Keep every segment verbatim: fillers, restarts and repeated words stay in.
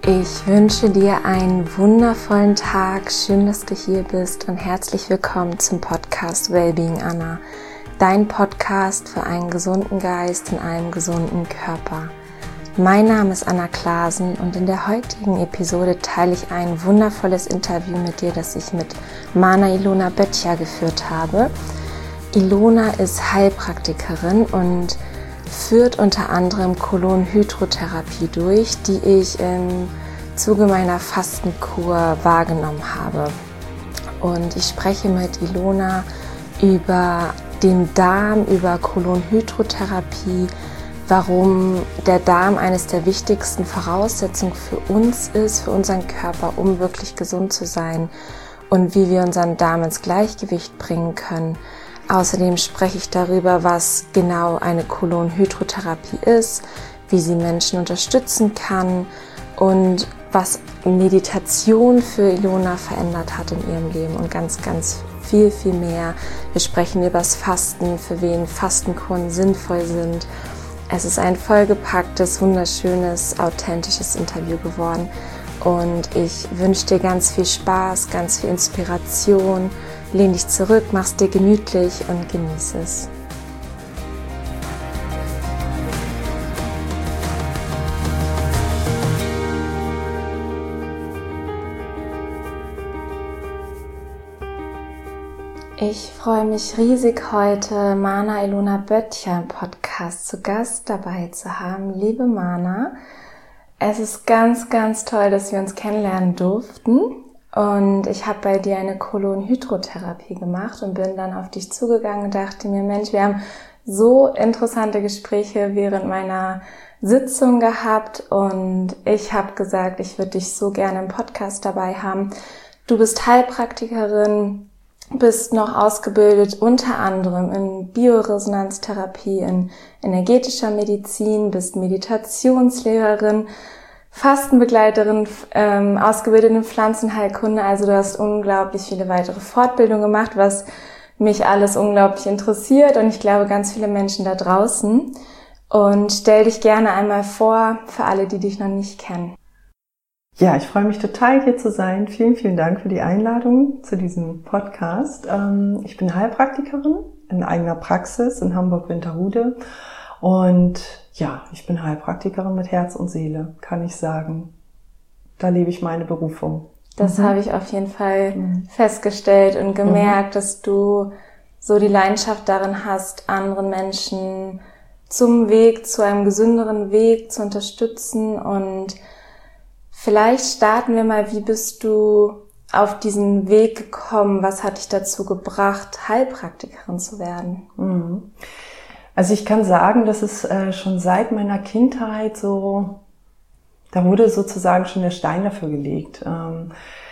Ich wünsche dir einen wundervollen Tag, schön, dass du hier bist und herzlich willkommen zum Podcast Wellbeing Anna, dein Podcast für einen gesunden Geist in einem gesunden Körper. Mein Name ist Anna Klasen und in der heutigen Episode teile ich ein wundervolles Interview mit dir, das ich mit Mana Ilona Böttcher geführt habe. Ilona ist Heilpraktikerin und führt unter anderem Kolonhydrotherapie durch, die ich im Zuge meiner Fastenkur wahrgenommen habe. Und ich spreche mit Ilona über den Darm, über Kolonhydrotherapie, warum der Darm eines der wichtigsten Voraussetzungen für uns ist, für unseren Körper, um wirklich gesund zu sein und wie wir unseren Darm ins Gleichgewicht bringen können. Außerdem spreche ich darüber, was genau eine Kolonhydrotherapie ist, wie sie Menschen unterstützen kann und was Meditation für Ilona verändert hat in ihrem Leben und ganz, ganz viel, viel mehr. Wir sprechen über das Fasten, für wen Fastenkuren sinnvoll sind. Es ist ein vollgepacktes, wunderschönes, authentisches Interview geworden und ich wünsche dir ganz viel Spaß, ganz viel Inspiration. Lehn dich zurück, mach's dir gemütlich und genieße es. Ich freue mich riesig, heute Mana Ilona Böttcher im Podcast zu Gast dabei zu haben. Liebe Mana, es ist ganz, ganz toll, dass wir uns kennenlernen durften. Und ich habe bei dir eine Kolonhydrotherapie gemacht und bin dann auf dich zugegangen und dachte mir, Mensch, wir haben so interessante Gespräche während meiner Sitzung gehabt und ich habe gesagt, ich würde dich so gerne im Podcast dabei haben. Du bist Heilpraktikerin, bist noch ausgebildet unter anderem in Bioresonanztherapie, in energetischer Medizin, bist Meditationslehrerin, Fastenbegleiterin, ähm, ausgebildet in Pflanzenheilkunde, also du hast unglaublich viele weitere Fortbildungen gemacht, was mich alles unglaublich interessiert und ich glaube ganz viele Menschen da draußen. Und stell dich gerne einmal vor für alle, die dich noch nicht kennen. Ja, ich freue mich total, hier zu sein. Vielen, vielen Dank für die Einladung zu diesem Podcast. Ähm, ich bin Heilpraktikerin in eigener Praxis in Hamburg-Winterhude und ja, ich bin Heilpraktikerin mit Herz und Seele, kann ich sagen. Da lebe ich meine Berufung. Das mhm. habe ich auf jeden Fall mhm. festgestellt und gemerkt, mhm. dass du so die Leidenschaft darin hast, anderen Menschen zum Weg, zu einem gesünderen Weg zu unterstützen. Und vielleicht starten wir mal, wie bist du auf diesen Weg gekommen? Was hat dich dazu gebracht, Heilpraktikerin zu werden? Mhm. Also ich kann sagen, dass es äh, schon seit meiner Kindheit so, da wurde sozusagen schon der Stein dafür gelegt. Ähm,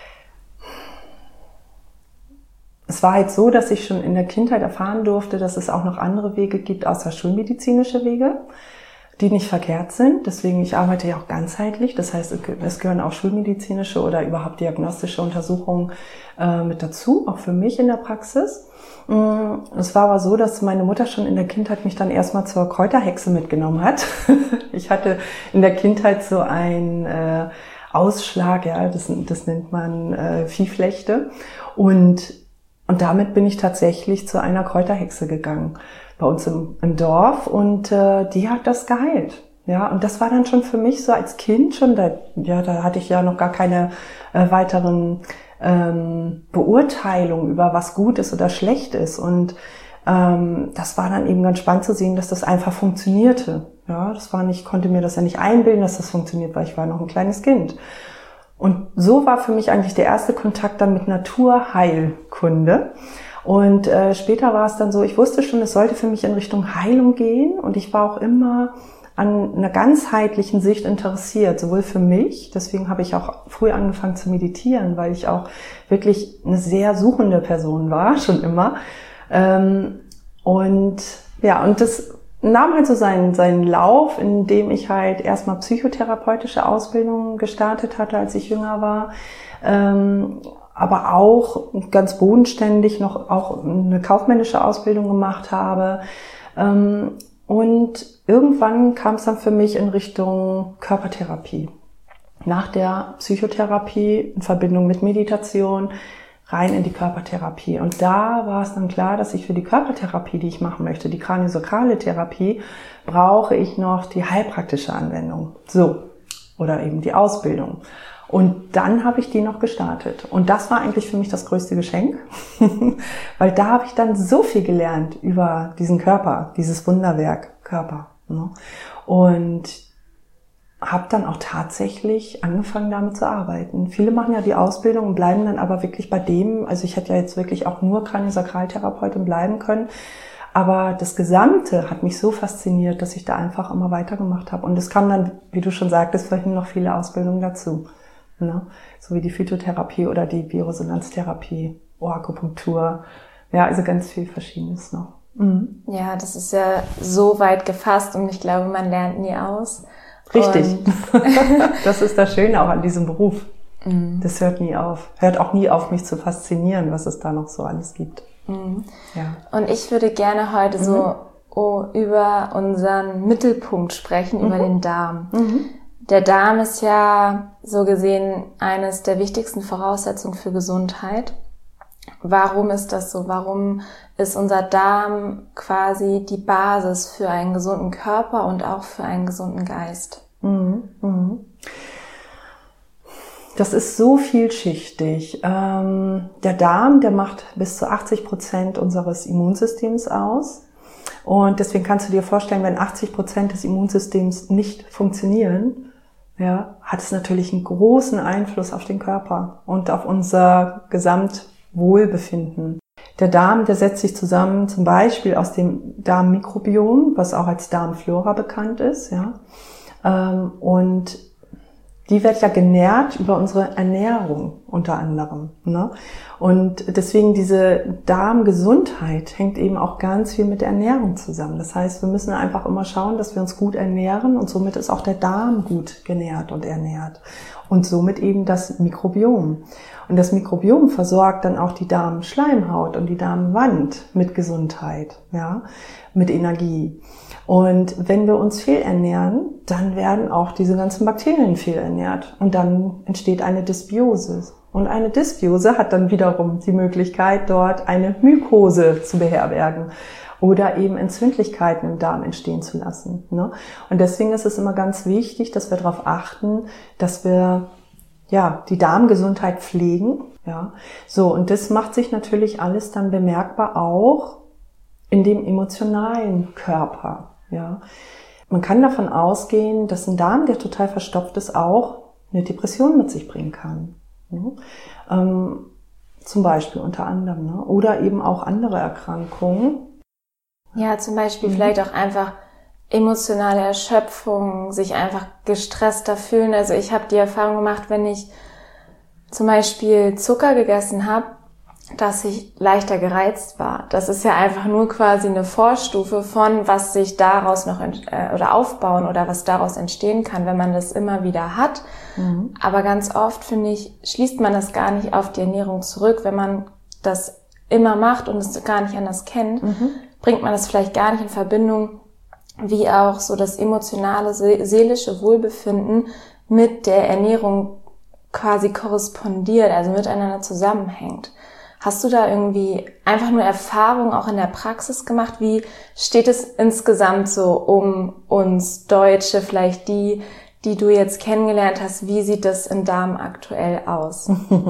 es war halt so, dass ich schon in der Kindheit erfahren durfte, dass es auch noch andere Wege gibt, außer schulmedizinische Wege, die nicht verkehrt sind. Deswegen, ich arbeite ja auch ganzheitlich. Das heißt, es gehören auch schulmedizinische oder überhaupt diagnostische Untersuchungen äh, mit dazu, auch für mich in der Praxis. Es war aber so, dass meine Mutter schon in der Kindheit mich dann erstmal zur Kräuterhexe mitgenommen hat. Ich hatte in der Kindheit so einen äh, Ausschlag, ja, das, das nennt man äh, Viehflechte. Und, und damit bin ich tatsächlich zu einer Kräuterhexe gegangen bei uns im, im Dorf und äh, die hat das geheilt. Ja, und das war dann schon für mich so als Kind schon, da, ja, da hatte ich ja noch gar keine äh, weiteren ähm, Beurteilungen über was gut ist oder schlecht ist. Und ähm, das war dann eben ganz spannend zu sehen, dass das einfach funktionierte. Ja, das war nicht, ich konnte mir das ja nicht einbilden, dass das funktioniert, weil ich war noch ein kleines Kind. Und so war für mich eigentlich der erste Kontakt dann mit Naturheilkunde. Und äh, später war es dann so, ich wusste schon, es sollte für mich in Richtung Heilung gehen und ich war auch immer an einer ganzheitlichen Sicht interessiert, sowohl für mich, deswegen habe ich auch früh angefangen zu meditieren, weil ich auch wirklich eine sehr suchende Person war, schon immer. Ähm, und ja, und das nahm halt so seinen, seinen Lauf, in dem ich halt erstmal psychotherapeutische Ausbildungen gestartet hatte, als ich jünger war. Ähm, aber auch ganz bodenständig noch auch eine kaufmännische Ausbildung gemacht habe. Und irgendwann kam es dann für mich in Richtung Körpertherapie. nach der Psychotherapie in Verbindung mit Meditation rein in die Körpertherapie. Und da war es dann klar, dass ich für die Körpertherapie, die ich machen möchte, die kraniosakrale Therapie, brauche ich noch die heilpraktische Anwendung. So. Oder eben die Ausbildung. Und dann habe ich die noch gestartet. Und das war eigentlich für mich das größte Geschenk, weil da habe ich dann so viel gelernt über diesen Körper, dieses Wunderwerk Körper. Ne? Und habe dann auch tatsächlich angefangen, damit zu arbeiten. Viele machen ja die Ausbildung und bleiben dann aber wirklich bei dem, also ich hätte ja jetzt wirklich auch nur Kraniosakraltherapeutin bleiben können, aber das Gesamte hat mich so fasziniert, dass ich da einfach immer weitergemacht habe. Und es kam dann, wie du schon sagtest, vorhin noch viele Ausbildungen dazu. Ne? So wie die Phytotherapie oder die Bioresonanztherapie, Akupunktur. Ja, also ganz viel Verschiedenes noch. Mhm. Ja, das ist ja so weit gefasst und ich glaube, man lernt nie aus. Richtig. Das ist das Schöne auch an diesem Beruf. Mhm. Das hört nie auf. Hört auch nie auf, mich zu faszinieren, was es da noch so alles gibt. Mhm. Ja. Und ich würde gerne heute mhm. so oh, über unseren Mittelpunkt sprechen, mhm. über den Darm. Mhm. Der Darm ist ja so gesehen eines der wichtigsten Voraussetzungen für Gesundheit. Warum ist das so? Warum ist unser Darm quasi die Basis für einen gesunden Körper und auch für einen gesunden Geist? Mhm. Mhm. Das ist so vielschichtig. Ähm, der Darm, der macht bis zu achtzig Prozent unseres Immunsystems aus. Und deswegen kannst du dir vorstellen, wenn achtzig Prozent des Immunsystems nicht funktionieren, ja, hat es natürlich einen großen Einfluss auf den Körper und auf unser Gesamtwohlbefinden. Der Darm, der setzt sich zusammen zum Beispiel aus dem Darmmikrobiom, was auch als Darmflora bekannt ist, ja, und die wird ja genährt über unsere Ernährung unter anderem, ne? Und deswegen diese Darmgesundheit hängt eben auch ganz viel mit der Ernährung zusammen. Das heißt, wir müssen einfach immer schauen, dass wir uns gut ernähren und somit ist auch der Darm gut genährt und ernährt und somit eben das Mikrobiom. Und das Mikrobiom versorgt dann auch die Darmschleimhaut und die Darmwand mit Gesundheit, ja, mit Energie. Und wenn wir uns fehlernähren, dann werden auch diese ganzen Bakterien fehlernährt und dann entsteht eine Dysbiose. Und eine Dysbiose hat dann wiederum die Möglichkeit, dort eine Mykose zu beherbergen oder eben Entzündlichkeiten im Darm entstehen zu lassen. Ne? Und deswegen ist es immer ganz wichtig, dass wir darauf achten, dass wir ja die Darmgesundheit pflegen. Ja, so, und das macht sich natürlich alles dann bemerkbar auch in dem emotionalen Körper. Ja, man kann davon ausgehen, dass ein Darm, der total verstopft ist, auch eine Depression mit sich bringen kann. Ja? Ähm, zum Beispiel unter anderem, ne? Oder eben auch andere Erkrankungen. Ja, zum Beispiel mhm. vielleicht auch einfach emotionale Erschöpfung, sich einfach gestresster fühlen. Also ich habe die Erfahrung gemacht, wenn ich zum Beispiel Zucker gegessen habe, dass ich leichter gereizt war. Das ist ja einfach nur quasi eine Vorstufe von, was sich daraus noch äh, oder aufbauen oder was daraus entstehen kann, wenn man das immer wieder hat. Mhm. Aber ganz oft, finde ich, schließt man das gar nicht auf die Ernährung zurück. Wenn man das immer macht und es gar nicht anders kennt, mhm. bringt man das vielleicht gar nicht in Verbindung, wie auch so das emotionale, seelische Wohlbefinden mit der Ernährung quasi korrespondiert, also miteinander zusammenhängt. Hast du da irgendwie einfach nur Erfahrung auch in der Praxis gemacht? Wie steht es insgesamt so um uns Deutsche, vielleicht die, die du jetzt kennengelernt hast? Wie sieht das im Darm aktuell aus?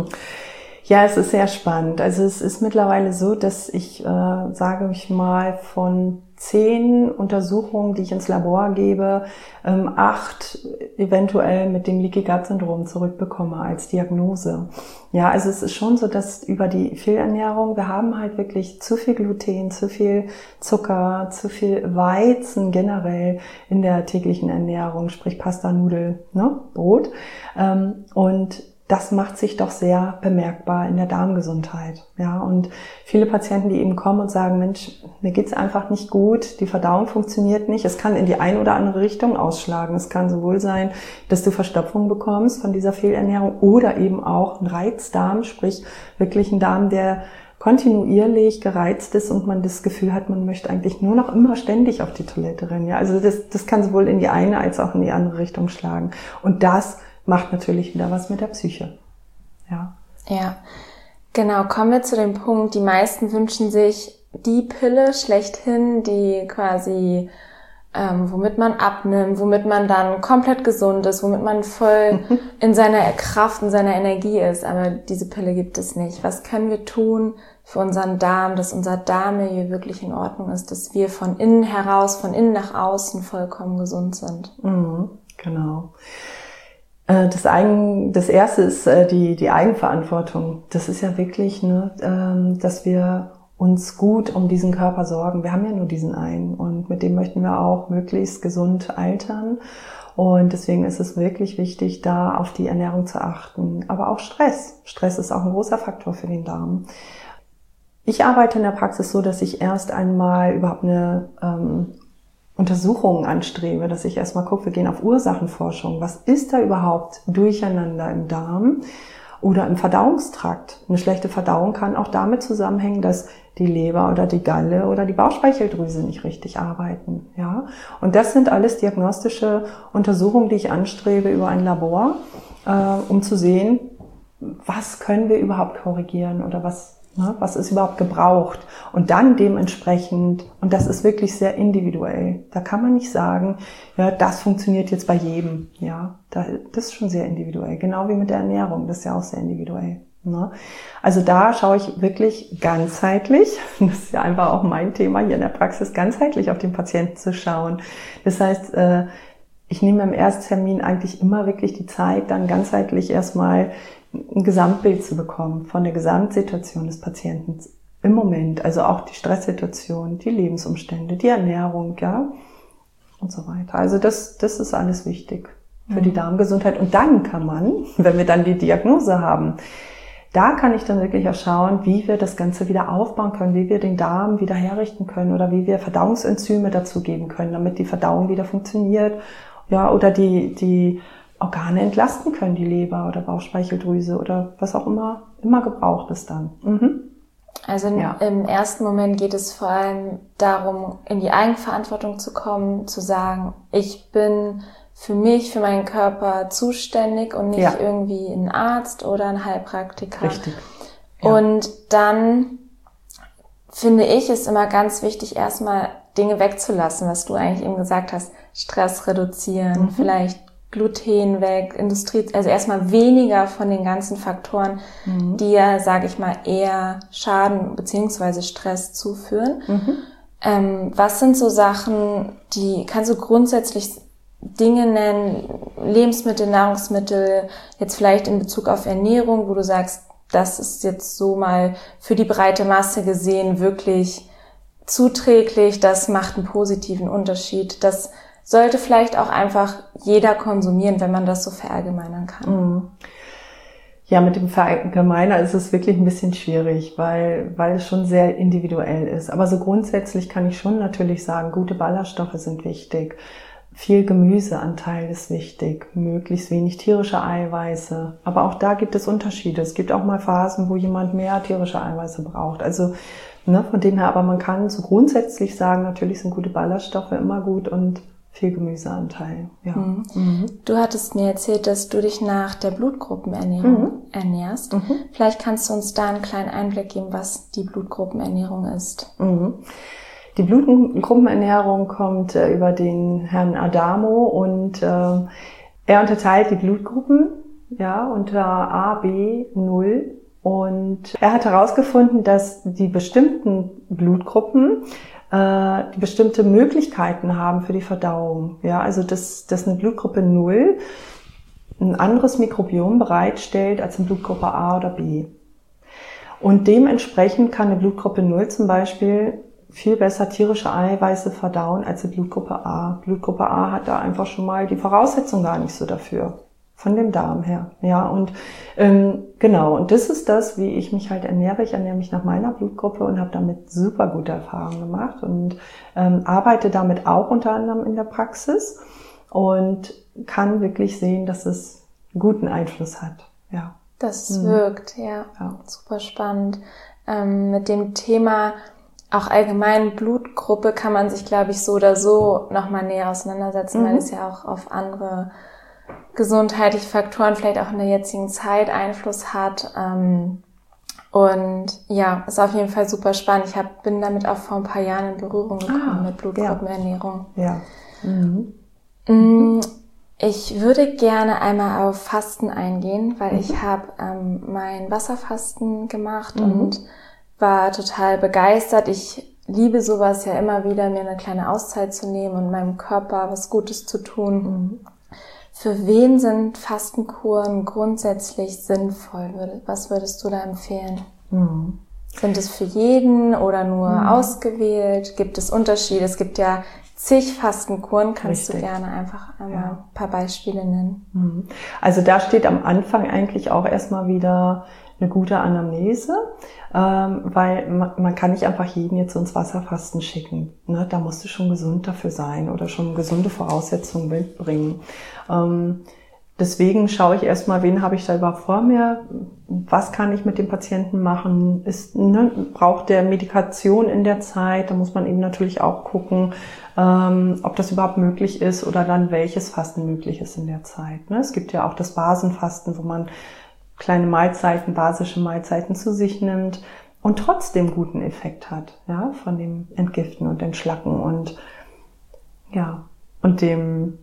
Ja, es ist sehr spannend. Also es ist mittlerweile so, dass ich, äh, sage ich mal, von zehn Untersuchungen, die ich ins Labor gebe, ähm, acht eventuell mit dem Leaky Gut Syndrom zurückbekomme als Diagnose. Ja, also es ist schon so, dass über die Fehlernährung, wir haben halt wirklich zu viel Gluten, zu viel Zucker, zu viel Weizen generell in der täglichen Ernährung, sprich Pasta, Nudel, ne, Brot. Ähm, und das macht sich doch sehr bemerkbar in der Darmgesundheit. Ja, und viele Patienten, die eben kommen und sagen, Mensch, mir geht's einfach nicht gut, die Verdauung funktioniert nicht. Es kann in die eine oder andere Richtung ausschlagen. Es kann sowohl sein, dass du Verstopfung bekommst von dieser Fehlernährung oder eben auch ein Reizdarm, sprich wirklich ein Darm, der kontinuierlich gereizt ist und man das Gefühl hat, man möchte eigentlich nur noch immer ständig auf die Toilette rennen. Ja, also das, das kann sowohl in die eine als auch in die andere Richtung schlagen. Und das macht natürlich wieder was mit der Psyche. Ja. Ja, genau. Kommen wir zu dem Punkt, die meisten wünschen sich die Pille schlechthin, die quasi, ähm, womit man abnimmt, womit man dann komplett gesund ist, womit man voll in seiner Kraft, in seiner Energie ist. Aber diese Pille gibt es nicht. Was können wir tun für unseren Darm, dass unser Darmmilieu wirklich in Ordnung ist, dass wir von innen heraus, von innen nach außen vollkommen gesund sind? Mhm, genau. Das, Eigen, das erste ist die, die Eigenverantwortung. Das ist ja wirklich, ne, dass wir uns gut um diesen Körper sorgen. Wir haben ja nur diesen einen und mit dem möchten wir auch möglichst gesund altern. Und deswegen ist es wirklich wichtig, da auf die Ernährung zu achten. Aber auch Stress. Stress ist auch ein großer Faktor für den Darm. Ich arbeite in der Praxis so, dass ich erst einmal überhaupt eine ähm, Untersuchung anstrebe, dass ich erstmal gucke, wir gehen auf Ursachenforschung. Was ist da überhaupt durcheinander im Darm oder im Verdauungstrakt? Eine schlechte Verdauung kann auch damit zusammenhängen, dass die Leber oder die Galle oder die Bauchspeicheldrüse nicht richtig arbeiten. Ja, und das sind alles diagnostische Untersuchungen, die ich anstrebe über ein Labor, äh, um zu sehen, was können wir überhaupt korrigieren oder was Ne, was ist überhaupt gebraucht? Und dann dementsprechend, und das ist wirklich sehr individuell, da kann man nicht sagen, ja, das funktioniert jetzt bei jedem. Ja, das ist schon sehr individuell. Genau wie mit der Ernährung, das ist ja auch sehr individuell. Ne? Also da schaue ich wirklich ganzheitlich, das ist ja einfach auch mein Thema hier in der Praxis, ganzheitlich auf den Patienten zu schauen. Das heißt, ich nehme im Ersttermin eigentlich immer wirklich die Zeit, dann ganzheitlich erstmal ein Gesamtbild zu bekommen von der Gesamtsituation des Patienten im Moment, also auch die Stresssituation, die Lebensumstände, die Ernährung, ja, und so weiter. Also das, das ist alles wichtig für die Darmgesundheit. Und dann kann man, wenn wir dann die Diagnose haben, da kann ich dann wirklich auch schauen, wie wir das Ganze wieder aufbauen können, wie wir den Darm wieder herrichten können oder wie wir Verdauungsenzyme dazugeben können, damit die Verdauung wieder funktioniert, ja, oder die, die Organe entlasten können, die Leber oder Bauchspeicheldrüse oder was auch immer, immer gebraucht ist dann. Mhm. Also in, ja. im ersten Moment geht es vor allem darum, in die Eigenverantwortung zu kommen, zu sagen, ich bin für mich, für meinen Körper zuständig und nicht ja. irgendwie ein Arzt oder ein Heilpraktiker. Richtig. Ja. Und dann finde ich, ist immer ganz wichtig, erstmal Dinge wegzulassen, was du eigentlich eben gesagt hast, Stress reduzieren, mhm. vielleicht Gluten weg, Industrie, also erstmal weniger von den ganzen Faktoren, mhm. die ja, sage ich mal, eher Schaden beziehungsweise Stress zuführen. Mhm. Ähm, was sind so Sachen, die, kannst du grundsätzlich Dinge nennen, Lebensmittel, Nahrungsmittel, jetzt vielleicht in Bezug auf Ernährung, wo du sagst, das ist jetzt so mal für die breite Masse gesehen wirklich zuträglich, das macht einen positiven Unterschied, das sollte vielleicht auch einfach jeder konsumieren, wenn man das so verallgemeinern kann. Ja, mit dem Verallgemeinern ist es wirklich ein bisschen schwierig, weil, weil es schon sehr individuell ist. Aber so grundsätzlich kann ich schon natürlich sagen, gute Ballaststoffe sind wichtig. Viel Gemüseanteil ist wichtig, möglichst wenig tierische Eiweiße. Aber auch da gibt es Unterschiede. Es gibt auch mal Phasen, wo jemand mehr tierische Eiweiße braucht. Also ne, von dem her, aber man kann so grundsätzlich sagen, natürlich sind gute Ballaststoffe immer gut und viel Gemüseanteil, ja. Mhm. Mhm. Du hattest mir erzählt, dass du dich nach der Blutgruppenernährung mhm. ernährst. Mhm. Vielleicht kannst du uns da einen kleinen Einblick geben, was die Blutgruppenernährung ist. Mhm. Die Blutgruppenernährung kommt äh, über den Herrn Adamo und äh, er unterteilt die Blutgruppen ja unter A, B, null. Und er hat herausgefunden, dass die bestimmten Blutgruppen die bestimmte Möglichkeiten haben für die Verdauung. Ja, also dass, dass eine Blutgruppe null ein anderes Mikrobiom bereitstellt als eine Blutgruppe A oder B. Und dementsprechend kann eine Blutgruppe null zum Beispiel viel besser tierische Eiweiße verdauen als eine Blutgruppe A. Blutgruppe A hat da einfach schon mal die Voraussetzung gar nicht so dafür. Von dem Darm her, ja, und ähm, genau, und das ist das, wie ich mich halt ernähre. Ich ernähre mich nach meiner Blutgruppe und habe damit super gute Erfahrungen gemacht und ähm, arbeite damit auch unter anderem in der Praxis und kann wirklich sehen, dass es einen guten Einfluss hat, ja. Das mhm. wirkt, ja, ja, super spannend. Ähm, mit dem Thema auch allgemein Blutgruppe kann man sich, glaube ich, so oder so nochmal näher auseinandersetzen, mhm. weil es ja auch auf andere gesundheitliche Faktoren vielleicht auch in der jetzigen Zeit Einfluss hat. Ähm, und ja, ist auf jeden Fall super spannend. Ich hab, bin damit auch vor ein paar Jahren in Berührung gekommen ah, mit Blutgruppenernährung. Ja. ja. Mhm. Mhm. Ich würde gerne einmal auf Fasten eingehen, weil mhm. ich habe ähm, mein Wasserfasten gemacht mhm. und war total begeistert. Ich liebe sowas ja immer wieder, mir eine kleine Auszeit zu nehmen und meinem Körper was Gutes zu tun. Mhm. Für wen sind Fastenkuren grundsätzlich sinnvoll? Was würdest du da empfehlen? Mhm. Sind es für jeden oder nur mhm. ausgewählt? Gibt es Unterschiede? Es gibt ja zig Fastenkuren. Kannst Richtig. Du gerne einfach einmal ja. ein paar Beispiele nennen? Also da steht am Anfang eigentlich auch erstmal wieder eine gute Anamnese, ähm, weil man, man kann nicht einfach jeden jetzt ins Wasserfasten schicken. Ne? Da musst du schon gesund dafür sein oder schon gesunde Voraussetzungen mitbringen. Ähm, deswegen schaue ich erstmal, wen habe ich da überhaupt vor mir? Was kann ich mit dem Patienten machen? Ist, ne, braucht der Medikation in der Zeit? Da muss man eben natürlich auch gucken, ähm, ob das überhaupt möglich ist oder dann welches Fasten möglich ist in der Zeit. Ne? Es gibt ja auch das Basenfasten, wo man kleine Mahlzeiten, basische Mahlzeiten zu sich nimmt und trotzdem guten Effekt hat, ja, von dem Entgiften und Entschlacken und, ja, und dem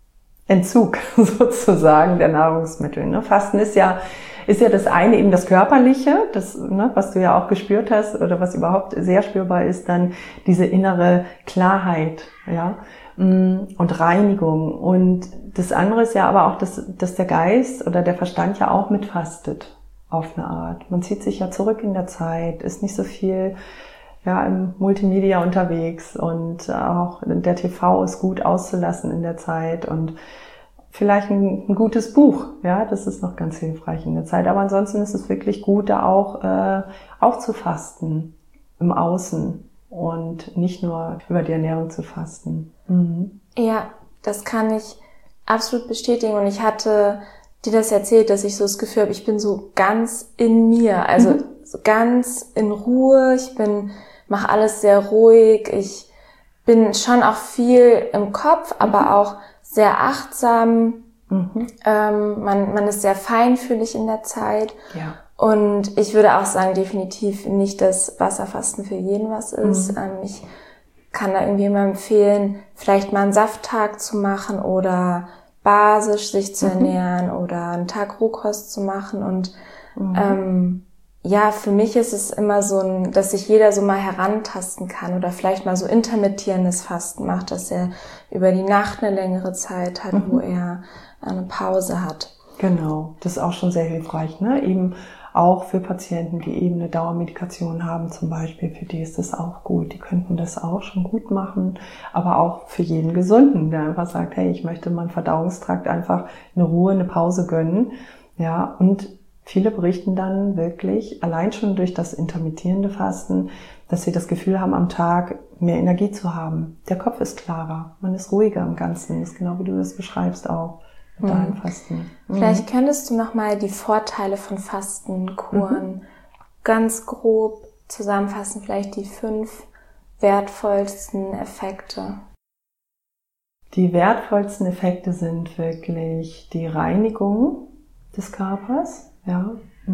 Entzug sozusagen der Nahrungsmittel. Ne? Fasten ist ja, ist ja das eine eben das Körperliche, das, ne, was du ja auch gespürt hast oder was überhaupt sehr spürbar ist, dann diese innere Klarheit, ja, und Reinigung. Und das andere ist ja aber auch, dass, dass der Geist oder der Verstand ja auch mitfastet auf eine Art. Man zieht sich ja zurück in der Zeit, ist nicht so viel ja im Multimedia unterwegs und auch der T V ist gut auszulassen in der Zeit und vielleicht ein, ein gutes Buch, ja, das ist noch ganz hilfreich in der Zeit. Aber ansonsten ist es wirklich gut, da auch äh, aufzufasten im Außen und nicht nur über die Ernährung zu fasten. Mhm. Ja, das kann ich absolut bestätigen. Und ich hatte dir das erzählt, dass ich so das Gefühl habe, ich bin so ganz in mir, also mhm. so ganz in Ruhe. Ich bin, mache alles sehr ruhig. Ich bin schon auch viel im Kopf, aber mhm. auch sehr achtsam. Mhm. Ähm, man, man ist sehr feinfühlig in der Zeit. Ja. Und ich würde auch sagen, definitiv nicht, dass Wasserfasten für jeden was ist. Mhm. Ähm, ich kann da irgendwie immer empfehlen, vielleicht mal einen Safttag zu machen oder basisch sich zu ernähren mhm. oder einen Tag Rohkost zu machen. Und mhm. ähm, ja, für mich ist es immer so, ein, dass sich jeder so mal herantasten kann oder vielleicht mal so intermittierendes Fasten macht, dass er über die Nacht eine längere Zeit hat, mhm. wo er eine Pause hat. Genau, das ist auch schon sehr hilfreich, ne? Eben auch für Patienten, die eben eine Dauermedikation haben zum Beispiel, für die ist das auch gut. Die könnten das auch schon gut machen, aber auch für jeden Gesunden, der einfach sagt, hey, ich möchte meinem Verdauungstrakt einfach eine Ruhe, eine Pause gönnen. Ja, und viele berichten dann wirklich, allein schon durch das intermittierende Fasten, dass sie das Gefühl haben, am Tag mehr Energie zu haben. Der Kopf ist klarer, man ist ruhiger im Ganzen. Das ist genau wie du das beschreibst auch. Mit mhm. deinem Fasten. Mhm. Vielleicht könntest du nochmal die Vorteile von Fastenkuren mhm. ganz grob zusammenfassen, vielleicht die fünf wertvollsten Effekte. Die wertvollsten Effekte sind wirklich die Reinigung des Körpers, ja.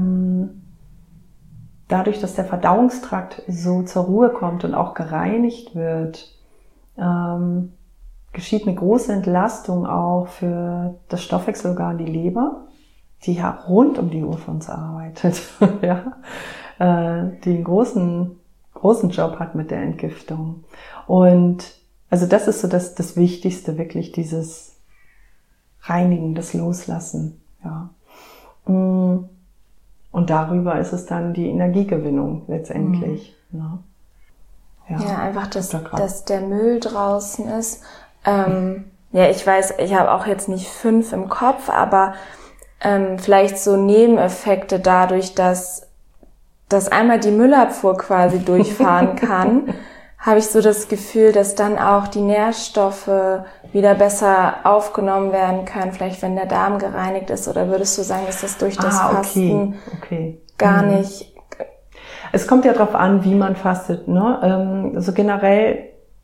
Dadurch, dass der Verdauungstrakt so zur Ruhe kommt und auch gereinigt wird, ähm, geschieht eine große Entlastung auch für das Stoffwechselorgan, die Leber, die ja rund um die Uhr für uns arbeitet, ja, äh, die einen großen, großen Job hat mit der Entgiftung. Und also das ist so das, das Wichtigste, wirklich dieses Reinigen, das Loslassen, ja. Und darüber ist es dann die Energiegewinnung letztendlich, mhm. ne? Ja, ja, einfach, dass, dass der Müll draußen ist. Ähm, ja, ich weiß, ich habe auch jetzt nicht fünf im Kopf, aber ähm, vielleicht so Nebeneffekte dadurch, dass, dass einmal die Müllabfuhr quasi durchfahren kann, habe ich so das Gefühl, dass dann auch die Nährstoffe wieder besser aufgenommen werden können, vielleicht wenn der Darm gereinigt ist, oder würdest du sagen, dass das durch das ah, okay. Fasten okay. gar mhm. nicht... Es kommt ja darauf an, wie man fastet, ne? Also generell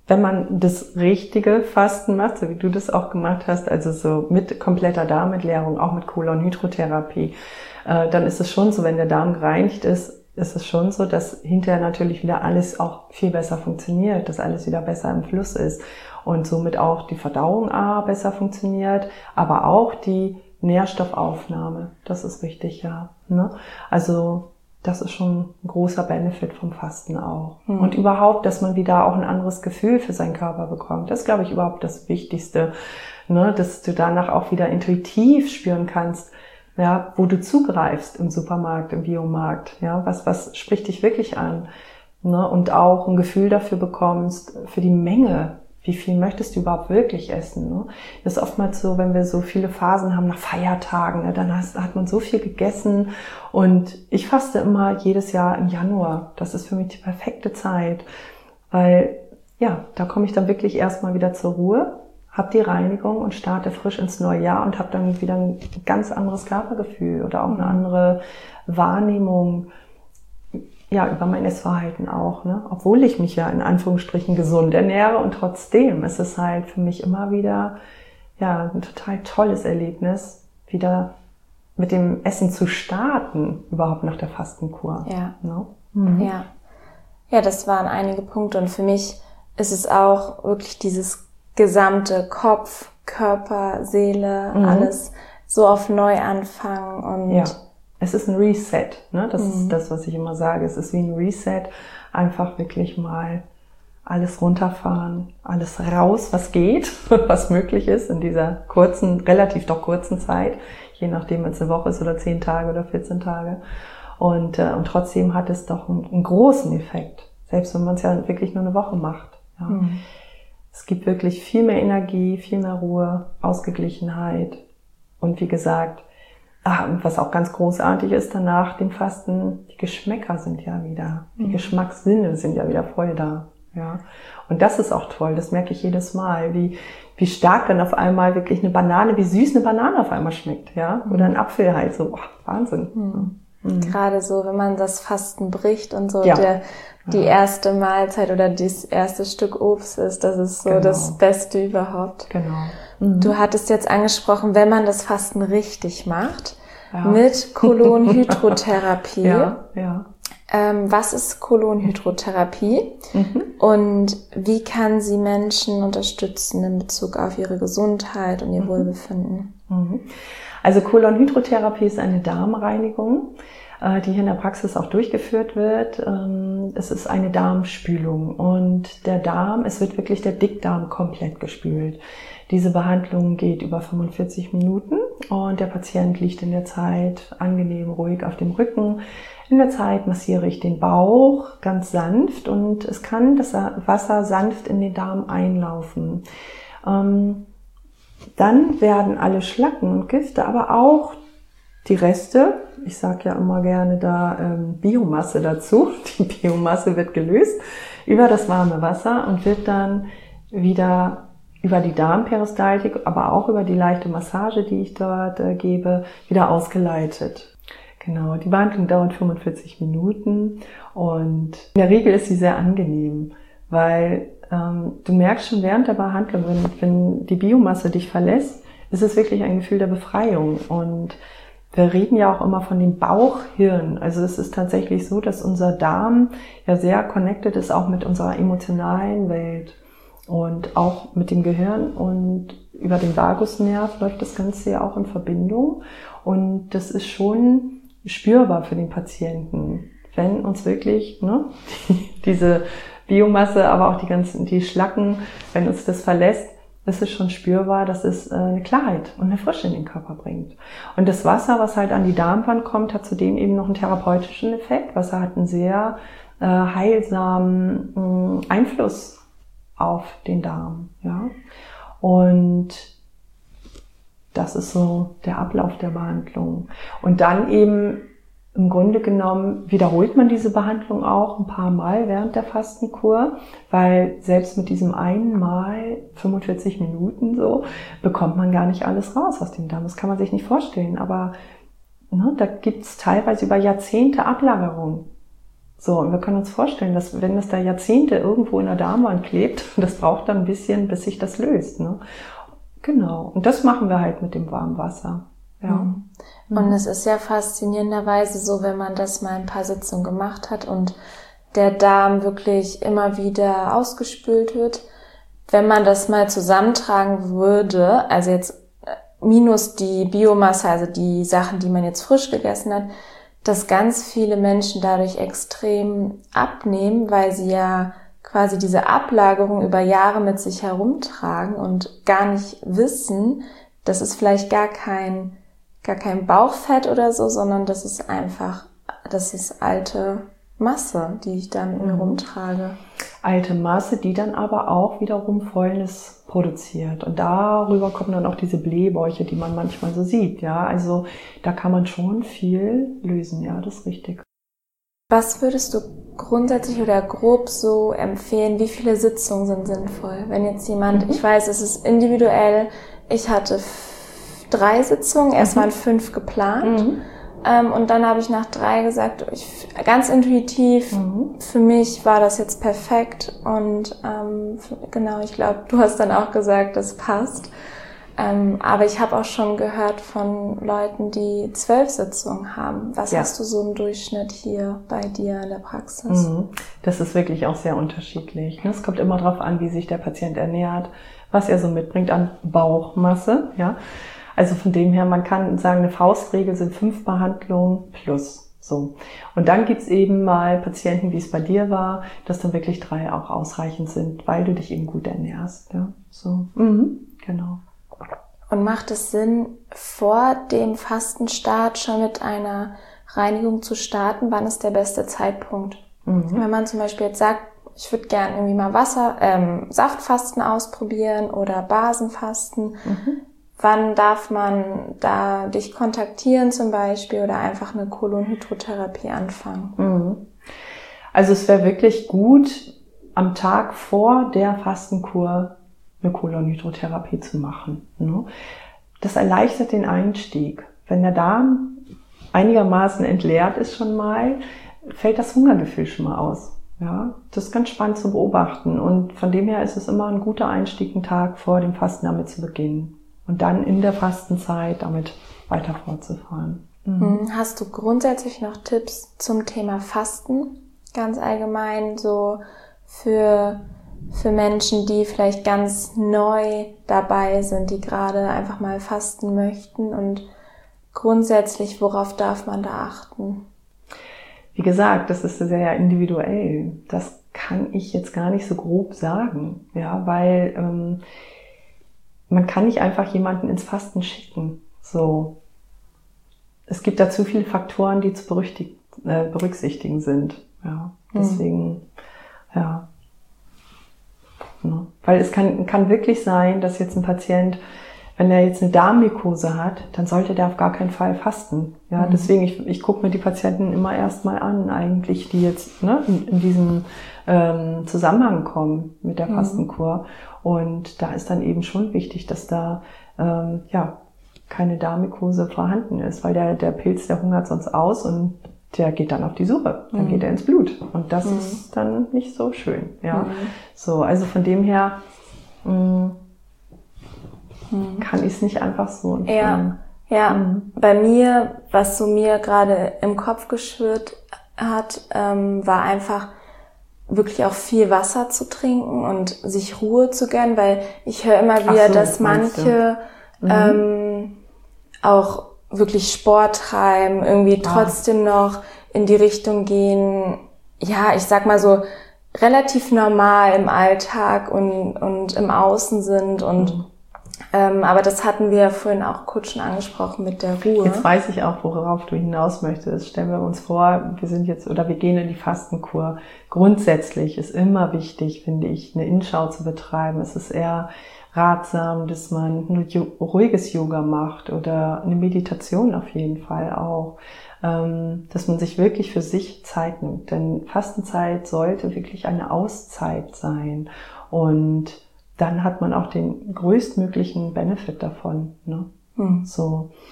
wenn man das richtige Fasten macht, so wie du das auch gemacht hast, also so mit kompletter Darmentleerung, auch mit Kolonhydrotherapie, äh, dann ist es schon so, wenn der Darm gereinigt ist, ist es schon so, dass hinterher natürlich wieder alles auch viel besser funktioniert, dass alles wieder besser im Fluss ist und somit auch die Verdauung A besser funktioniert, aber auch die Nährstoffaufnahme. Das ist wichtig, ja. Ne? Also das ist schon ein großer Benefit vom Fasten auch. Mhm. Und überhaupt, dass man wieder auch ein anderes Gefühl für seinen Körper bekommt. Das ist, glaube ich, überhaupt das Wichtigste, ne? Dass du danach auch wieder intuitiv spüren kannst, ja, wo du zugreifst im Supermarkt, im Biomarkt, ja, was, was spricht dich wirklich an, ne? Und auch ein Gefühl dafür bekommst, für die Menge, wie viel möchtest du überhaupt wirklich essen, ne? Das ist oftmals so, wenn wir so viele Phasen haben nach Feiertagen, ne? Dann hast, hat man so viel gegessen und ich faste immer jedes Jahr im Januar. Das ist für mich die perfekte Zeit, weil, ja, da komme ich dann wirklich erstmal wieder zur Ruhe, habe die Reinigung und starte frisch ins neue Jahr und habe dann wieder ein ganz anderes Körpergefühl oder auch eine andere Wahrnehmung, ja, über mein Essverhalten auch, ne? Obwohl ich mich ja in Anführungsstrichen gesund ernähre und trotzdem ist es halt für mich immer wieder, ja, ein total tolles Erlebnis, wieder mit dem Essen zu starten, überhaupt nach der Fastenkur. Ja. Ne? Mhm. Ja. Ja, das waren einige Punkte und für mich ist es auch wirklich dieses gesamte Kopf, Körper, Seele, mhm. alles so auf Neuanfang und ja. Es ist ein Reset, ne? Das mhm. ist das, was ich immer sage. Es ist wie ein Reset. Einfach wirklich mal alles runterfahren, alles raus, was geht, was möglich ist in dieser kurzen, relativ doch kurzen Zeit, je nachdem, wenn es eine Woche ist oder zehn Tage oder vierzehn Tage. Und, äh, und trotzdem hat es doch einen, einen großen Effekt, selbst wenn man es ja wirklich nur eine Woche macht. Ja. Mhm. Es gibt wirklich viel mehr Energie, viel mehr Ruhe, Ausgeglichenheit und wie gesagt, ah, und was auch ganz großartig ist danach dem Fasten, die Geschmäcker sind ja wieder, die mhm. Geschmackssinne sind ja wieder voll da. Ja. Und das ist auch toll, das merke ich jedes Mal, wie, wie stark dann auf einmal wirklich eine Banane, wie süß eine Banane auf einmal schmeckt, ja, oder ein Apfel halt so, oh, Wahnsinn. Mhm. Mhm. Gerade so, wenn man das Fasten bricht und so ja. der, die erste Mahlzeit oder das erste Stück Obst ist, das ist so genau. das Beste überhaupt. Genau. Mhm. Du hattest jetzt angesprochen, wenn man das Fasten richtig macht, ja. mit Kolonhydrotherapie. ja, ja. Ähm, was ist Kolonhydrotherapie mhm. und wie kann sie Menschen unterstützen in Bezug auf ihre Gesundheit und ihr mhm. Wohlbefinden? Mhm. Also Kolonhydrotherapie ist eine Darmreinigung, die hier in der Praxis auch durchgeführt wird. Es ist eine Darmspülung und der Darm, es wird wirklich der Dickdarm komplett gespült. Diese Behandlung geht über fünfundvierzig Minuten und der Patient liegt in der Zeit angenehm ruhig auf dem Rücken. In der Zeit massiere ich den Bauch ganz sanft und es kann das Wasser sanft in den Darm einlaufen. Dann werden alle Schlacken und Gifte, aber auch die Reste, ich sage ja immer gerne da ähm, Biomasse dazu, die Biomasse wird gelöst über das warme Wasser und wird dann wieder über die Darmperistaltik, aber auch über die leichte Massage, die ich dort äh, gebe, wieder ausgeleitet. Genau, die Behandlung dauert fünfundvierzig Minuten und in der Regel ist sie sehr angenehm, weil ähm, du merkst schon während der Behandlung, wenn, wenn die Biomasse dich verlässt, ist es wirklich ein Gefühl der Befreiung und wir reden ja auch immer von dem Bauchhirn. Also es ist tatsächlich so, dass unser Darm ja sehr connected ist, auch mit unserer emotionalen Welt und auch mit dem Gehirn und über den Vagusnerv läuft das Ganze ja auch in Verbindung. Und das ist schon spürbar für den Patienten, wenn uns wirklich ne, diese Biomasse, aber auch die ganzen die Schlacken, wenn uns das verlässt, ist es schon spürbar, dass es eine Klarheit und eine Frische in den Körper bringt. Und das Wasser, was halt an die Darmwand kommt, hat zudem eben noch einen therapeutischen Effekt. Wasser hat einen sehr äh, heilsamen äh, Einfluss auf den Darm. Ja? Und das ist so der Ablauf der Behandlung. Und dann eben im Grunde genommen wiederholt man diese Behandlung auch ein paar Mal während der Fastenkur, weil selbst mit diesem einen Mal fünfundvierzig Minuten so bekommt man gar nicht alles raus aus dem Darm. Das kann man sich nicht vorstellen, aber ne, da gibt's teilweise über Jahrzehnte Ablagerung. So, und wir können uns vorstellen, dass wenn es da Jahrzehnte irgendwo in der Darmwand klebt, das braucht dann ein bisschen, bis sich das löst. Ne? Genau. Und das machen wir halt mit dem warmen Wasser. Ja. Mhm. Und es ist ja faszinierenderweise so, wenn man das mal ein paar Sitzungen gemacht hat und der Darm wirklich immer wieder ausgespült wird, wenn man das mal zusammentragen würde, also jetzt minus die Biomasse, also die Sachen, die man jetzt frisch gegessen hat, dass ganz viele Menschen dadurch extrem abnehmen, weil sie ja quasi diese Ablagerung über Jahre mit sich herumtragen und gar nicht wissen, das ist vielleicht gar kein, gar kein Bauchfett oder so, sondern das ist einfach, das ist alte Masse, die ich dann in mir rumtrage. Alte Masse, die dann aber auch wiederum Fäulnis produziert. Und darüber kommen dann auch diese Blähbäuche, die man manchmal so sieht. Ja, also da kann man schon viel lösen. Ja, das ist richtig. Was würdest du grundsätzlich oder grob so empfehlen? Wie viele Sitzungen sind sinnvoll? Wenn jetzt jemand, mhm. ich weiß, es ist individuell. Ich hatte f- drei Sitzungen, erst mhm. waren fünf geplant. Mhm. Ähm, und dann habe ich nach drei gesagt, ich, ganz intuitiv, mhm. für mich war das jetzt perfekt. Und ähm, für, genau, ich glaube, du hast dann auch gesagt, das passt. Ähm, aber ich habe auch schon gehört von Leuten, die zwölf Sitzungen haben. Was ja. hast du so im Durchschnitt hier bei dir in der Praxis? Mhm. Das ist wirklich auch sehr unterschiedlich. Es kommt immer darauf an, wie sich der Patient ernährt, was er so mitbringt an Bauchmasse, ja. Also von dem her, man kann sagen, eine Faustregel sind fünf Behandlungen plus. So. Und dann gibt's eben mal Patienten, wie es bei dir war, dass dann wirklich drei auch ausreichend sind, weil du dich eben gut ernährst. Ja, so. Mhm. Genau. Und macht es Sinn, vor dem Fastenstart schon mit einer Reinigung zu starten? Wann ist der beste Zeitpunkt? Mhm. Wenn man zum Beispiel jetzt sagt, ich würde gerne irgendwie mal Wasser, ähm, Saftfasten ausprobieren oder Basenfasten. Mhm. Wann darf man da dich kontaktieren zum Beispiel oder einfach eine Kolonhydrotherapie anfangen? Mhm. Also es wäre wirklich gut, am Tag vor der Fastenkur eine Kolonhydrotherapie zu machen. Das erleichtert den Einstieg. Wenn der Darm einigermaßen entleert ist schon mal, fällt das Hungergefühl schon mal aus. Ja, das ist ganz spannend zu beobachten. Und von dem her ist es immer ein guter Einstieg, einen Tag vor dem Fasten damit zu beginnen. Und dann in der Fastenzeit damit weiter fortzufahren. Mhm. Hast du grundsätzlich noch Tipps zum Thema Fasten? Ganz allgemein so für, für Menschen, die vielleicht ganz neu dabei sind, die gerade einfach mal fasten möchten und grundsätzlich, worauf darf man da achten? Wie gesagt, das ist sehr individuell. Das kann ich jetzt gar nicht so grob sagen, ja, weil ähm, man kann nicht einfach jemanden ins Fasten schicken. So, es gibt da zu viele Faktoren, die zu berücksichtigen sind. Ja, deswegen, mhm. ja. ja. Weil es kann, kann wirklich sein, dass jetzt ein Patient, wenn er jetzt eine Darmmykose hat, dann sollte der auf gar keinen Fall fasten. Ja, mhm. deswegen, ich, ich gucke mir die Patienten immer erst mal an, eigentlich, die jetzt ne, in, in diesen ähm, Zusammenhang kommen mit der Fastenkur. Und da ist dann eben schon wichtig, dass da ähm, ja keine Darmmykose vorhanden ist, weil der, der Pilz, der hungert sonst aus und der geht dann auf die Suche. Dann mhm. geht er ins Blut. Und das mhm. ist dann nicht so schön. Ja, mhm. so, also von dem her mh, mhm. kann ich es nicht einfach so empfehlen. Ja, ja. Mhm. Bei mir, was so mir gerade im Kopf geschwirrt hat, ähm, war einfach wirklich auch viel Wasser zu trinken und sich Ruhe zu gönnen, weil ich höre immer wieder, so, dass manche mhm. ähm, auch wirklich Sport treiben, irgendwie ah. trotzdem noch in die Richtung gehen, ja, ich sag mal so, relativ normal im Alltag und, und im Außen sind und mhm. ähm, aber das hatten wir ja vorhin auch kurz schon angesprochen mit der Ruhe. Jetzt weiß ich auch, worauf du hinaus möchtest. Stellen wir uns vor, wir sind jetzt oder wir gehen in die Fastenkur. Grundsätzlich ist immer wichtig, finde ich, eine Innenschau zu betreiben. Es ist eher ratsam, dass man ein ruhiges Yoga macht oder eine Meditation auf jeden Fall auch, dass man sich wirklich für sich Zeit nimmt. Denn Fastenzeit sollte wirklich eine Auszeit sein und dann hat man auch den größtmöglichen Benefit davon. Ne? Hm. So.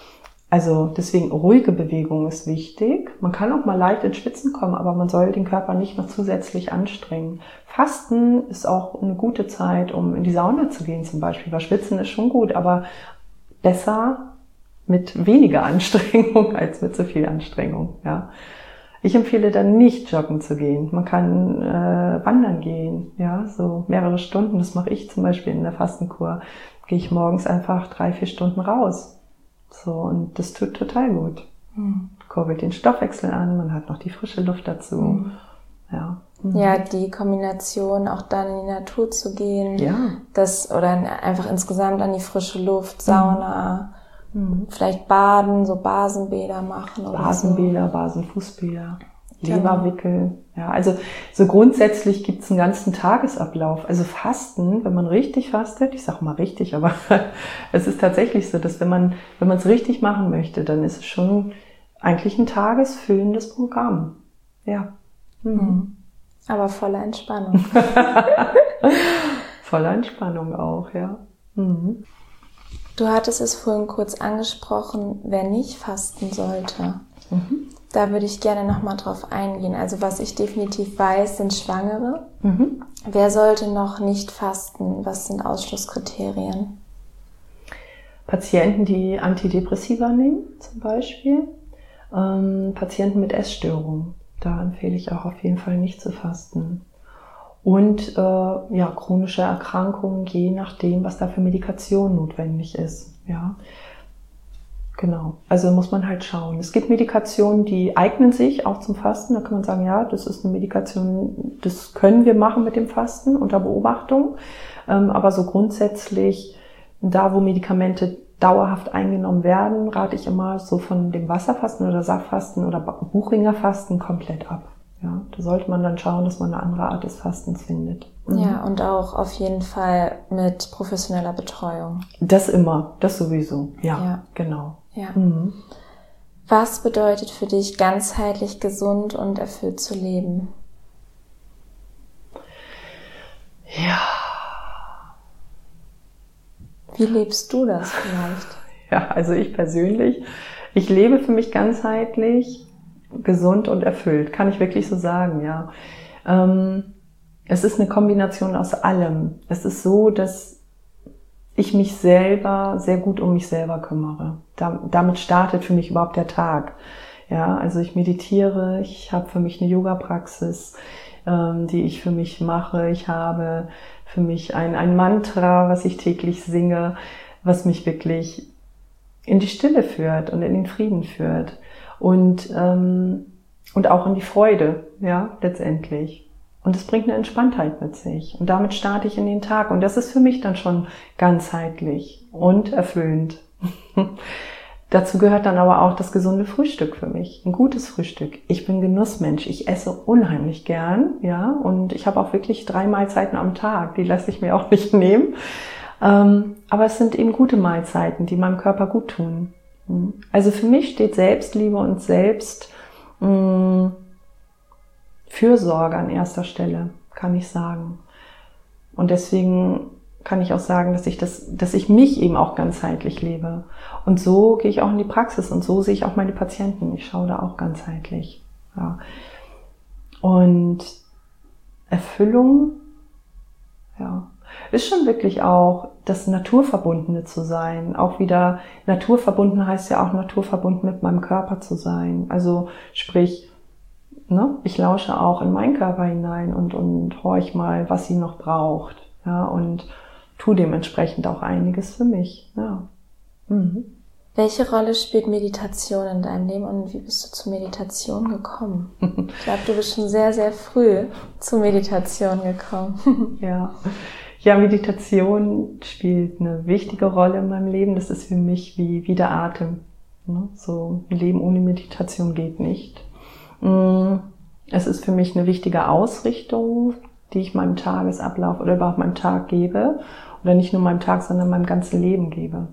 Also deswegen ruhige Bewegung ist wichtig. Man kann auch mal leicht ins Schwitzen kommen, aber man soll den Körper nicht noch zusätzlich anstrengen. Fasten ist auch eine gute Zeit, um in die Sauna zu gehen zum Beispiel, weil Schwitzen ist schon gut, aber besser mit weniger Anstrengung als mit zu viel Anstrengung. Ja. Ich empfehle dann nicht joggen zu gehen. Man kann äh, wandern gehen, ja, so mehrere Stunden. Das mache ich zum Beispiel in der Fastenkur. Gehe ich morgens einfach drei, vier Stunden raus. So, und das tut total gut. Mhm. Kurbelt den Stoffwechsel an, man hat noch die frische Luft dazu. Mhm. Ja. Mhm. Ja, die Kombination, auch dann in die Natur zu gehen, ja. das oder einfach insgesamt an die frische Luft, Sauna, mhm. vielleicht baden, so Basenbäder machen oder Basenbäder, so. Basenfußbäder, Leberwickel. Ja, also so grundsätzlich gibt's einen ganzen Tagesablauf. Also Fasten, wenn man richtig fastet, ich sag mal richtig, aber es ist tatsächlich so, dass wenn man wenn man es richtig machen möchte, dann ist es schon eigentlich ein tagesfüllendes Programm. Ja. Mhm. Aber voller Entspannung. Voller Entspannung auch, ja. Mhm. Du hattest es vorhin kurz angesprochen, wer nicht fasten sollte. Mhm. Da würde ich gerne nochmal drauf eingehen. Also was ich definitiv weiß, sind Schwangere. Mhm. Wer sollte noch nicht fasten? Was sind Ausschlusskriterien? Patienten, die Antidepressiva nehmen zum Beispiel. Ähm, Patienten mit Essstörungen. Da empfehle ich auch auf jeden Fall nicht zu fasten. Und äh, ja, chronische Erkrankungen, je nachdem, was da für Medikation notwendig ist. Ja. Genau, also muss man halt schauen. Es gibt Medikationen, die eignen sich auch zum Fasten. Da kann man sagen, ja, das ist eine Medikation, das können wir machen mit dem Fasten unter Beobachtung. Aber so grundsätzlich, da wo Medikamente dauerhaft eingenommen werden, rate ich immer so von dem Wasserfasten oder Saftfasten oder Buchringerfasten komplett ab. Ja, da sollte man dann schauen, dass man eine andere Art des Fastens findet. Mhm. Ja, und auch auf jeden Fall mit professioneller Betreuung. Das immer, das sowieso. Ja, ja. Genau. Ja. Mhm. Was bedeutet für dich, ganzheitlich gesund und erfüllt zu leben? Ja. Wie lebst du das vielleicht? Ja, also ich persönlich, ich lebe für mich ganzheitlich, gesund und erfüllt, kann ich wirklich so sagen, ja. Ähm, es ist eine Kombination aus allem. Es ist so, dass ich mich selber sehr gut um mich selber kümmere. Da, damit startet für mich überhaupt der Tag. Ja, also ich meditiere, ich habe für mich eine Yoga-Praxis, ähm, die ich für mich mache. Ich habe für mich ein, ein Mantra, was ich täglich singe, was mich wirklich in die Stille führt und in den Frieden führt. Und, ähm, und auch in die Freude, ja, letztendlich. Und es bringt eine Entspanntheit mit sich. Und damit starte ich in den Tag. Und das ist für mich dann schon ganzheitlich und erfüllend. Dazu gehört dann aber auch das gesunde Frühstück für mich. Ein gutes Frühstück. Ich bin Genussmensch. Ich esse unheimlich gern, ja. Und ich habe auch wirklich drei Mahlzeiten am Tag. Die lasse ich mir auch nicht nehmen. Ähm, aber es sind eben gute Mahlzeiten, die meinem Körper gut tun. Also für mich steht Selbstliebe und Selbst mh, Fürsorge an erster Stelle, kann ich sagen. Und deswegen kann ich auch sagen, dass ich das, dass ich mich eben auch ganzheitlich lebe. Und so gehe ich auch in die Praxis und so sehe ich auch meine Patienten. Ich schaue da auch ganzheitlich. Ja. Und Erfüllung, ja, ist schon wirklich auch das Naturverbundene zu sein. Auch wieder, naturverbunden heißt ja auch naturverbunden mit meinem Körper zu sein. Also sprich, Ne? Ich lausche auch in meinen Körper hinein und, und horch mal, was sie noch braucht. Ja, und tue dementsprechend auch einiges für mich. Ja. Mhm. Welche Rolle spielt Meditation in deinem Leben und wie bist du zur Meditation gekommen? Ich glaube, du bist schon sehr, sehr früh zur Meditation gekommen. Ja. Ja, Meditation spielt eine wichtige Rolle in meinem Leben. Das ist für mich wie, wie der Atem. Ne? So ein Leben ohne Meditation geht nicht. Es ist für mich eine wichtige Ausrichtung, die ich meinem Tagesablauf oder überhaupt meinem Tag gebe. Oder nicht nur meinem Tag, sondern meinem ganzen Leben gebe.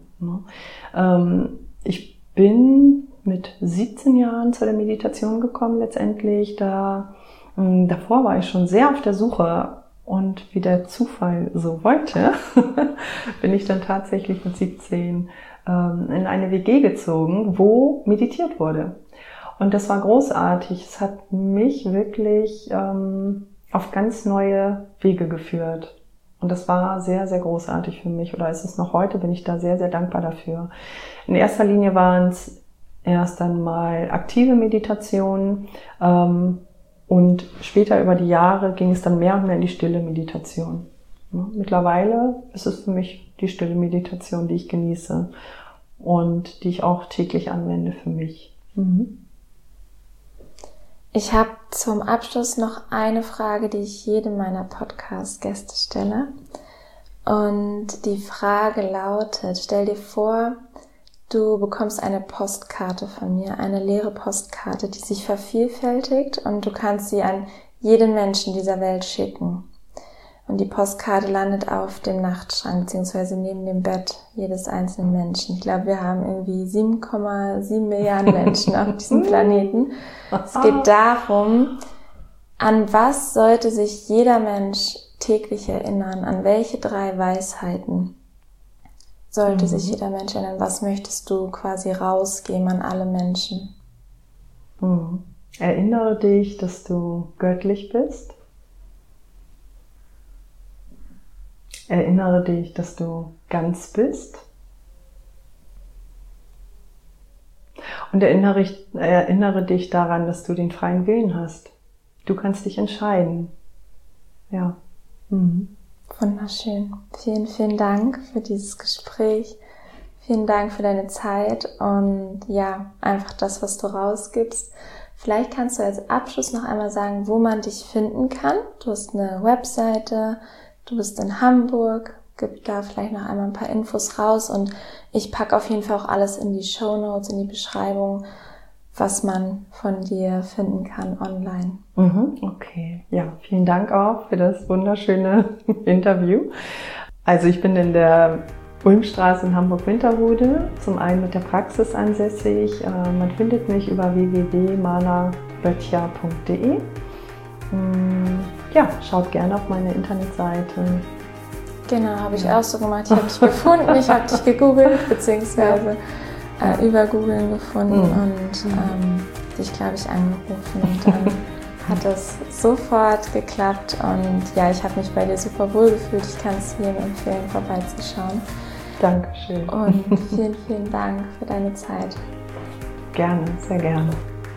Ich bin mit siebzehn Jahren zu der Meditation gekommen letztendlich. Da, davor war ich schon sehr auf der Suche. Und wie der Zufall so wollte, bin ich dann tatsächlich mit siebzehn ähm, in eine W G gezogen, wo meditiert wurde. Und das war großartig. Es hat mich wirklich ähm, auf ganz neue Wege geführt. Und das war sehr, sehr großartig für mich. Oder ist es noch heute, bin ich da sehr, sehr dankbar dafür. In erster Linie waren es erst einmal aktive Meditationen. Ähm, und später über die Jahre ging es dann mehr und mehr in die stille Meditation. Ja, mittlerweile ist es für mich die stille Meditation, die ich genieße. Und die ich auch täglich anwende für mich. Mhm. Ich habe zum Abschluss noch eine Frage, die ich jedem meiner Podcast-Gäste stelle. Und die Frage lautet, stell dir vor, du bekommst eine Postkarte von mir, eine leere Postkarte, die sich vervielfältigt und du kannst sie an jeden Menschen dieser Welt schicken. Und die Postkarte landet auf dem Nachtschrank, beziehungsweise neben dem Bett jedes einzelnen Menschen. Ich glaube, wir haben irgendwie sieben Komma sieben Milliarden Menschen auf diesem Planeten. Es geht darum, an was sollte sich jeder Mensch täglich erinnern? An welche drei Weisheiten sollte mhm. sich jeder Mensch erinnern? Was möchtest du quasi rausgeben an alle Menschen? Mhm. Erinnere dich, dass du göttlich bist. Erinnere dich, dass du ganz bist. Und erinnere, erinnere dich daran, dass du den freien Willen hast. Du kannst dich entscheiden. Ja. Mhm. Wunderschön. Vielen, vielen Dank für dieses Gespräch. Vielen Dank für deine Zeit und ja, einfach das, was du rausgibst. Vielleicht kannst du als Abschluss noch einmal sagen, wo man dich finden kann. Du hast eine Webseite. Du bist in Hamburg, gib da vielleicht noch einmal ein paar Infos raus und ich packe auf jeden Fall auch alles in die Shownotes, in die Beschreibung, was man von dir finden kann online. Mhm, okay, ja, vielen Dank auch für das wunderschöne Interview. Also ich bin in der Ulmstraße in Hamburg-Winterhude, zum einen mit der Praxis ansässig. Man findet mich über w w w punkt mana böttcher punkt d e. Ja, schaut gerne auf meine Internetseite. Genau, habe ich auch so gemacht. Ich habe dich gefunden, ich habe dich gegoogelt, beziehungsweise ja. äh, über Googlen gefunden mhm. und ähm, dich, glaube ich, angerufen. Und dann hat es sofort geklappt. Und ja, ich habe mich bei dir super wohl gefühlt. Ich kann es jedem empfehlen, vorbeizuschauen. Dankeschön. Und vielen, vielen Dank für deine Zeit. Gerne, sehr gerne.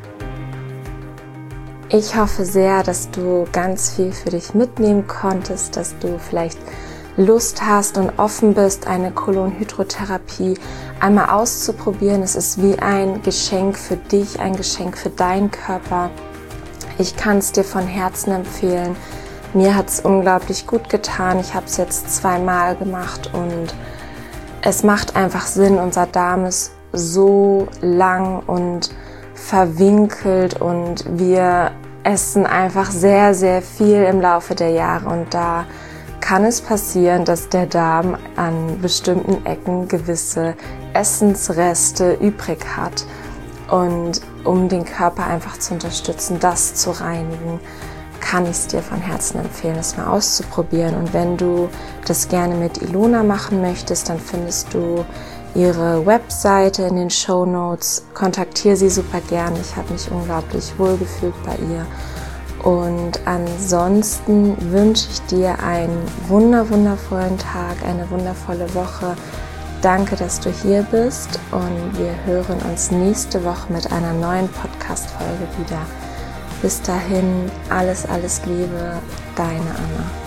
Ich hoffe sehr, dass du ganz viel für dich mitnehmen konntest, dass du vielleicht Lust hast und offen bist, eine Kolonhydrotherapie einmal auszuprobieren. Es ist wie ein Geschenk für dich, ein Geschenk für deinen Körper. Ich kann es dir von Herzen empfehlen. Mir hat es unglaublich gut getan. Ich habe es jetzt zweimal gemacht und es macht einfach Sinn. Unser Darm ist so lang und verwinkelt und wir essen einfach sehr, sehr viel im Laufe der Jahre und da kann es passieren, dass der Darm an bestimmten Ecken gewisse Essensreste übrig hat und um den Körper einfach zu unterstützen, das zu reinigen, kann ich es dir von Herzen empfehlen, es mal auszuprobieren. Und wenn du das gerne mit Ilona machen möchtest, dann findest du ihre Webseite in den Shownotes. Kontaktiere sie super gerne. Ich habe mich unglaublich wohlgefühlt bei ihr. Und ansonsten wünsche ich dir einen wunder, wundervollen Tag, eine wundervolle Woche. Danke, dass du hier bist und wir hören uns nächste Woche mit einer neuen Podcast-Folge wieder. Bis dahin, alles, alles Liebe, deine Anna.